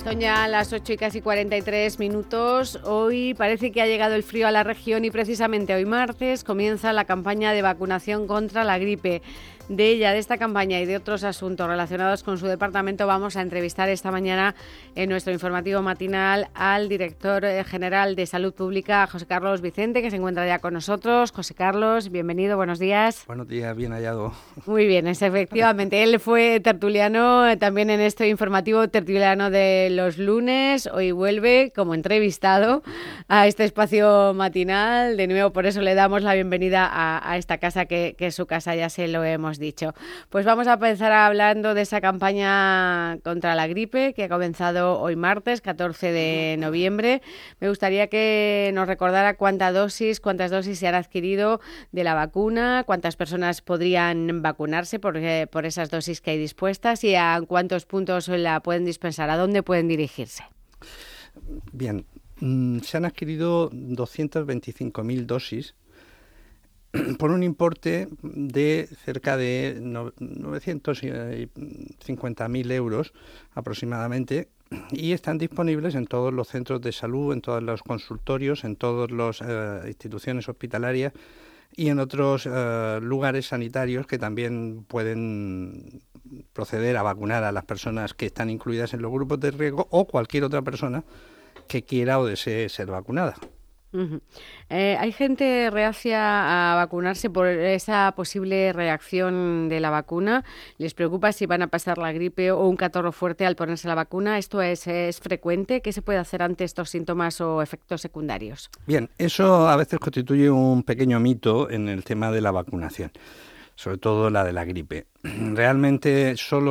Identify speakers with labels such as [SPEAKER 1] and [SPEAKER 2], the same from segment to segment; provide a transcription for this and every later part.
[SPEAKER 1] Son ya las 8 y casi 43 minutos. Hoy parece que ha llegado el frío a la región y precisamente hoy martes comienza la campaña de vacunación contra la gripe. De esta campaña y de otros asuntos relacionados con su departamento vamos a entrevistar esta mañana en nuestro informativo matinal al director general de Salud Pública, José Carlos Vicente, que se encuentra ya con nosotros. José Carlos, bienvenido, buenos días.
[SPEAKER 2] Buenos días, bien hallado.
[SPEAKER 1] Muy bien, efectivamente. Él fue tertuliano también en este informativo tertuliano de los lunes. Hoy vuelve como entrevistado a este espacio matinal. De nuevo, por eso le damos la bienvenida a esta casa que es su casa, ya se lo hemos dicho. Pues vamos a empezar hablando de esa campaña contra la gripe que ha comenzado hoy martes, 14 de noviembre. Me gustaría que nos recordara cuántas dosis se han adquirido de la vacuna, cuántas personas podrían vacunarse por esas dosis que hay dispuestas y a cuántos puntos la pueden dispensar, a dónde pueden dirigirse.
[SPEAKER 2] Bien, se han adquirido 225.000 dosis por un importe de cerca de 950.000 euros aproximadamente, y están disponibles en todos los centros de salud, en todos los consultorios, en todas las instituciones hospitalarias y en otros lugares sanitarios que también pueden proceder a vacunar a las personas que están incluidas en los grupos de riesgo o cualquier otra persona que quiera o desee ser vacunada.
[SPEAKER 1] Uh-huh. Hay gente reacia a vacunarse por esa posible reacción de la vacuna. ¿Les preocupa si van a pasar la gripe o un catarro fuerte al ponerse la vacuna? ¿Esto es frecuente? ¿Qué se puede hacer ante estos síntomas o efectos secundarios?
[SPEAKER 2] Bien, eso a veces constituye un pequeño mito en el tema de la vacunación, sobre todo la de la gripe. Realmente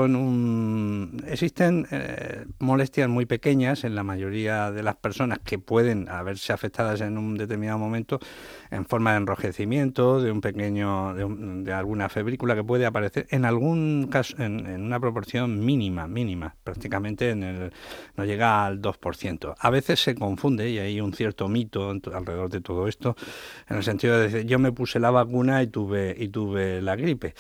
[SPEAKER 2] existen molestias muy pequeñas en la mayoría de las personas que pueden haberse afectadas en un determinado momento en forma de enrojecimiento, de alguna febrícula que puede aparecer en algún caso en una proporción mínima, prácticamente no llega al 2%. A veces se confunde y hay un cierto mito alrededor de todo esto, en el sentido de decir, yo me puse la vacuna y tuve la gripe.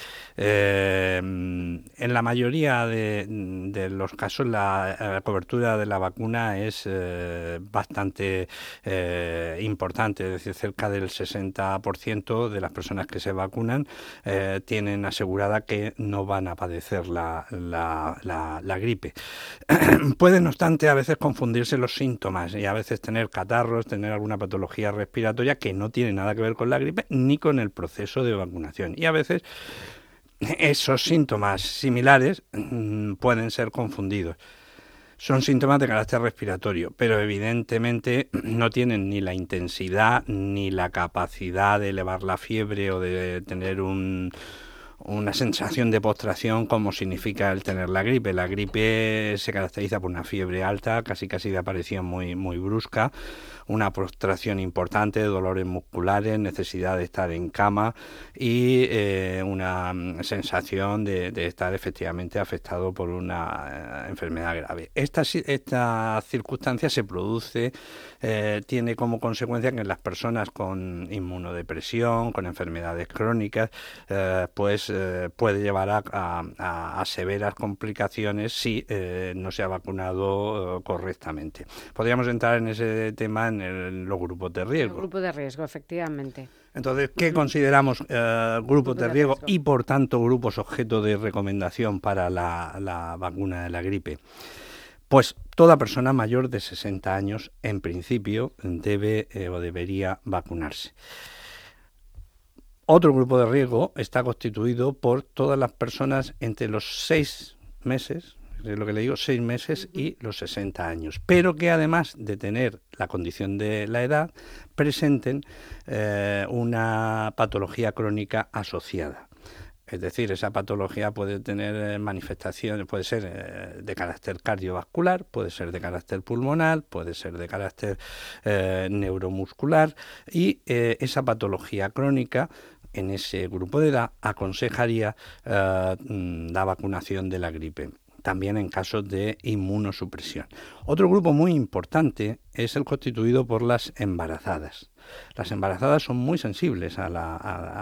[SPEAKER 2] En la mayoría de los casos la cobertura de la vacuna es bastante importante, es decir, cerca del 60% de las personas que se vacunan tienen asegurada que no van a padecer la gripe. Puede, no obstante, a veces confundirse los síntomas y a veces tener catarros, tener alguna patología respiratoria que no tiene nada que ver con la gripe ni con el proceso de vacunación. Y a veces esos síntomas similares pueden ser confundidos. Son síntomas de carácter respiratorio, pero evidentemente no tienen ni la intensidad ni la capacidad de elevar la fiebre o de tener una sensación de postración como significa el tener la gripe. La gripe se caracteriza por una fiebre alta, casi de aparición muy, muy brusca, una postración importante, dolores musculares, necesidad de estar en cama y una sensación de estar efectivamente afectado por una enfermedad grave. Esta circunstancia se produce, tiene como consecuencia que en las personas con inmunodepresión, con enfermedades crónicas, puede llevar a severas complicaciones si no se ha vacunado correctamente. Podríamos entrar en ese tema en los grupos de riesgo.
[SPEAKER 1] El grupo de riesgo, efectivamente.
[SPEAKER 2] Entonces, ¿qué consideramos grupos de riesgo y, por tanto, grupos objeto de recomendación para la vacuna de la gripe? Pues toda persona mayor de 60 años, en principio, debe o debería vacunarse. Otro grupo de riesgo está constituido por todas las personas entre los 6 meses, es lo que le digo, 6 meses y los 60 años, pero que además de tener la condición de la edad, presenten una patología crónica asociada. Es decir, esa patología puede tener manifestaciones, puede ser de carácter cardiovascular, puede ser de carácter pulmonar, puede ser de carácter neuromuscular, y esa patología crónica en ese grupo de edad aconsejaría la vacunación de la gripe, también en casos de inmunosupresión. Otro grupo muy importante es el constituido por las embarazadas. Las embarazadas son muy sensibles a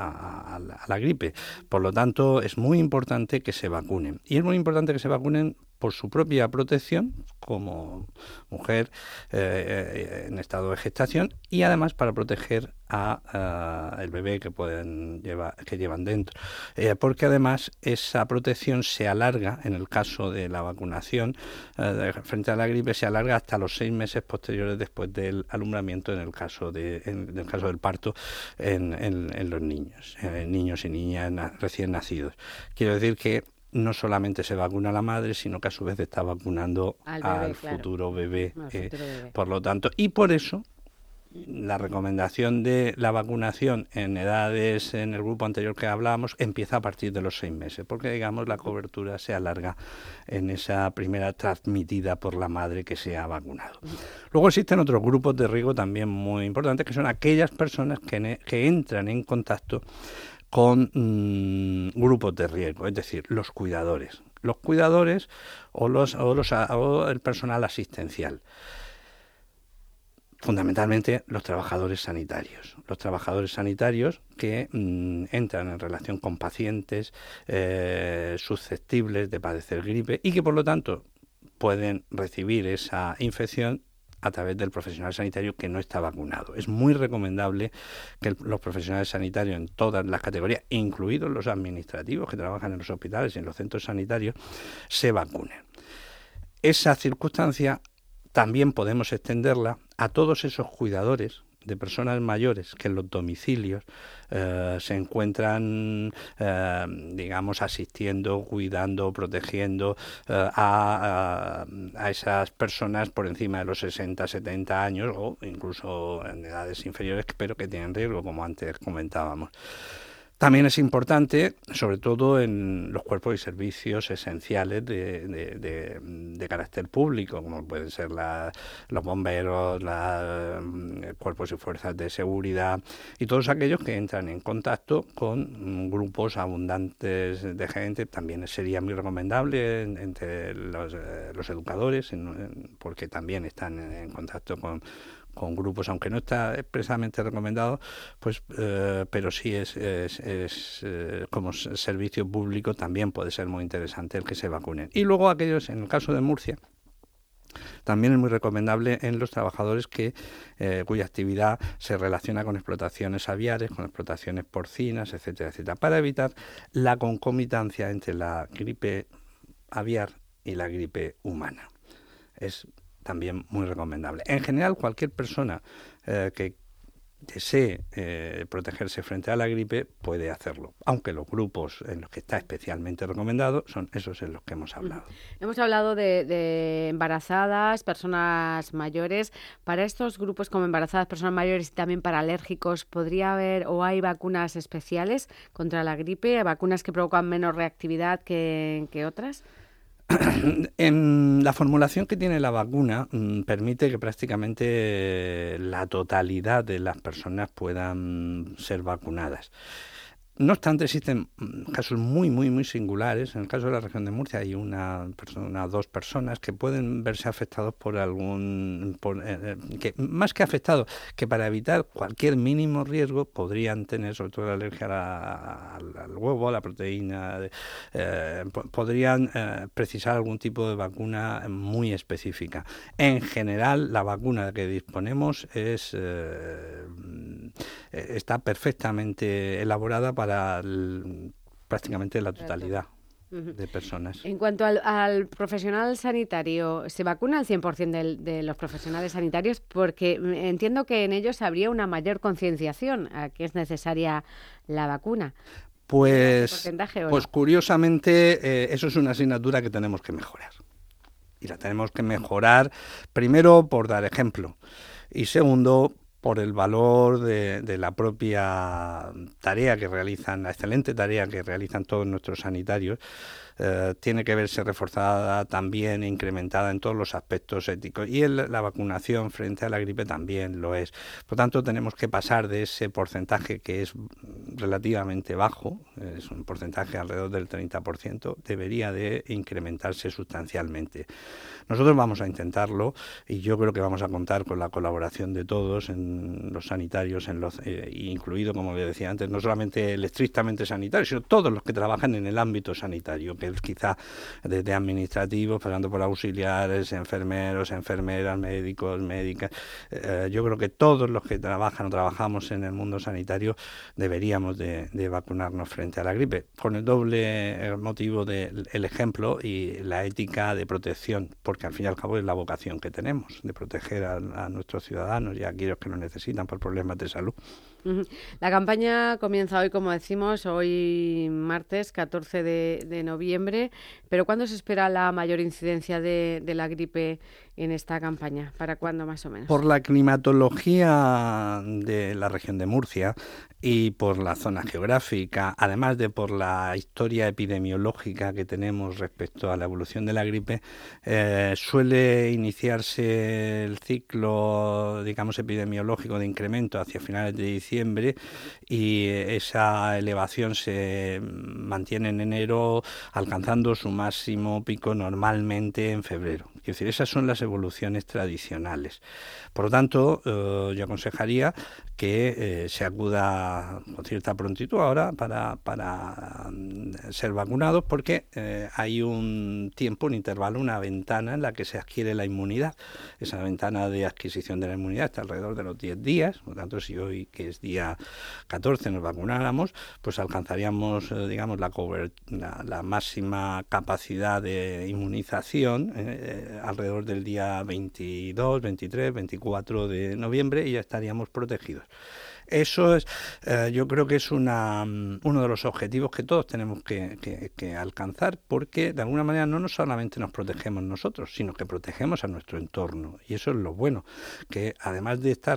[SPEAKER 2] la gripe, por lo tanto es muy importante que se vacunen. Y es muy importante que se vacunen por su propia protección como mujer en estado de gestación y además para proteger a el bebé que llevan dentro, porque además esa protección se alarga en el caso de la vacunación frente a la gripe, se alarga hasta los 6 meses posteriores después del alumbramiento en el caso del parto en los niños y niñas recién nacidos. Quiero decir que no solamente se vacuna a la madre, sino que a su vez está vacunando al futuro bebé. Por lo tanto, y por eso la recomendación de la vacunación en edades, en el grupo anterior que hablábamos, empieza a partir de los 6 meses, porque digamos la cobertura se alarga en esa primera transmitida por la madre que se ha vacunado. Luego existen otros grupos de riesgo también muy importantes, que son aquellas personas que entran en contacto con grupos de riesgo, es decir, los cuidadores o el personal asistencial. Fundamentalmente los trabajadores sanitarios que entran en relación con pacientes susceptibles de padecer gripe y que por lo tanto pueden recibir esa infección a través del profesional sanitario que no está vacunado. Es muy recomendable que los profesionales sanitarios en todas las categorías, incluidos los administrativos que trabajan en los hospitales y en los centros sanitarios, se vacunen. Esa circunstancia también podemos extenderla a todos esos cuidadores de personas mayores que en los domicilios se encuentran, asistiendo, cuidando, protegiendo a esas personas por encima de los 60, 70 años o incluso en edades inferiores, pero que tienen riesgo, como antes comentábamos. También es importante, sobre todo en los cuerpos y servicios esenciales de carácter público, como pueden ser los bomberos, cuerpos y fuerzas de seguridad y todos aquellos que entran en contacto con grupos abundantes de gente. También sería muy recomendable entre los educadores, porque también están en contacto con grupos, aunque no está expresamente recomendado, pues, pero sí es como servicio público también puede ser muy interesante el que se vacunen. Y luego aquellos, en el caso de Murcia, también es muy recomendable en los trabajadores cuya actividad se relaciona con explotaciones aviares, con explotaciones porcinas, etcétera, etcétera, para evitar la concomitancia entre la gripe aviar y la gripe humana. Es también muy recomendable. En general, cualquier persona que desee protegerse frente a la gripe puede hacerlo, aunque los grupos en los que está especialmente recomendado son esos en los que hemos hablado.
[SPEAKER 1] Hemos hablado de embarazadas, personas mayores. Para estos grupos como embarazadas, personas mayores y también para alérgicos, ¿podría haber o hay vacunas especiales contra la gripe? ¿Vacunas que provocan menos reactividad que otras?
[SPEAKER 2] En la formulación que tiene la vacuna permite que prácticamente la totalidad de las personas puedan ser vacunadas. No obstante, existen casos muy, muy, muy singulares. En el caso de la región de Murcia hay dos personas que pueden verse afectados por que más que afectados, que para evitar cualquier mínimo riesgo podrían tener, sobre todo la alergia al huevo, a la proteína, podrían precisar algún tipo de vacuna muy específica. En general, la vacuna de que disponemos está perfectamente elaborada para prácticamente la totalidad de personas.
[SPEAKER 1] En cuanto al profesional sanitario, ¿se vacuna al 100% de los profesionales sanitarios? Porque entiendo que en ellos habría una mayor concienciación a que es necesaria la vacuna.
[SPEAKER 2] Pues curiosamente, eso es una asignatura que tenemos que mejorar. Y la tenemos que mejorar, primero, por dar ejemplo. Y segundo, por el valor de la propia tarea que realizan, la excelente tarea que realizan todos nuestros sanitarios, tiene que verse reforzada también, incrementada en todos los aspectos éticos. Y la vacunación frente a la gripe también lo es. Por tanto, tenemos que pasar de ese porcentaje que es relativamente bajo, es un porcentaje alrededor del 30%, debería de incrementarse sustancialmente. Nosotros vamos a intentarlo y yo creo que vamos a contar con la colaboración de todos, en los sanitarios, incluido, como le decía antes, no solamente el estrictamente sanitario, sino todos los que trabajan en el ámbito sanitario, que quizá desde administrativos, pasando por auxiliares, enfermeros, enfermeras, médicos, médicas. Yo creo que todos los que trabajan o trabajamos en el mundo sanitario deberíamos de vacunarnos frente a la gripe, con el doble motivo del ejemplo y la ética de protección, porque al fin y al cabo es la vocación que tenemos, de proteger a nuestros ciudadanos y a aquellos que lo necesitan por problemas de salud.
[SPEAKER 1] La campaña comienza hoy, como decimos, hoy martes 14 de noviembre, pero ¿cuándo se espera la mayor incidencia de la gripe en esta campaña? ¿Para cuándo más o menos?
[SPEAKER 2] Por la climatología de la región de Murcia y por la zona geográfica, además de por la historia epidemiológica que tenemos respecto a la evolución de la gripe, suele iniciarse el ciclo, digamos, epidemiológico de incremento hacia finales de diciembre y esa elevación se mantiene en enero, alcanzando su máximo pico normalmente en febrero. Es decir, esas son las evoluciones tradicionales. Por lo tanto, yo aconsejaría que se acuda con cierta prontitud ahora para ser vacunados, porque hay un tiempo, un intervalo, una ventana en la que se adquiere la inmunidad. Esa ventana de adquisición de la inmunidad está alrededor de los 10 días, por lo tanto, si hoy, que es día 14, nos vacunáramos, pues alcanzaríamos, digamos, la máxima capacidad de inmunización alrededor del día 22, 23, 24 de noviembre y ya estaríamos protegidos. Eso es, yo creo que es uno de los objetivos que todos tenemos que alcanzar, porque de alguna manera no solamente nos protegemos nosotros, sino que protegemos a nuestro entorno. Y eso es lo bueno, que además de estar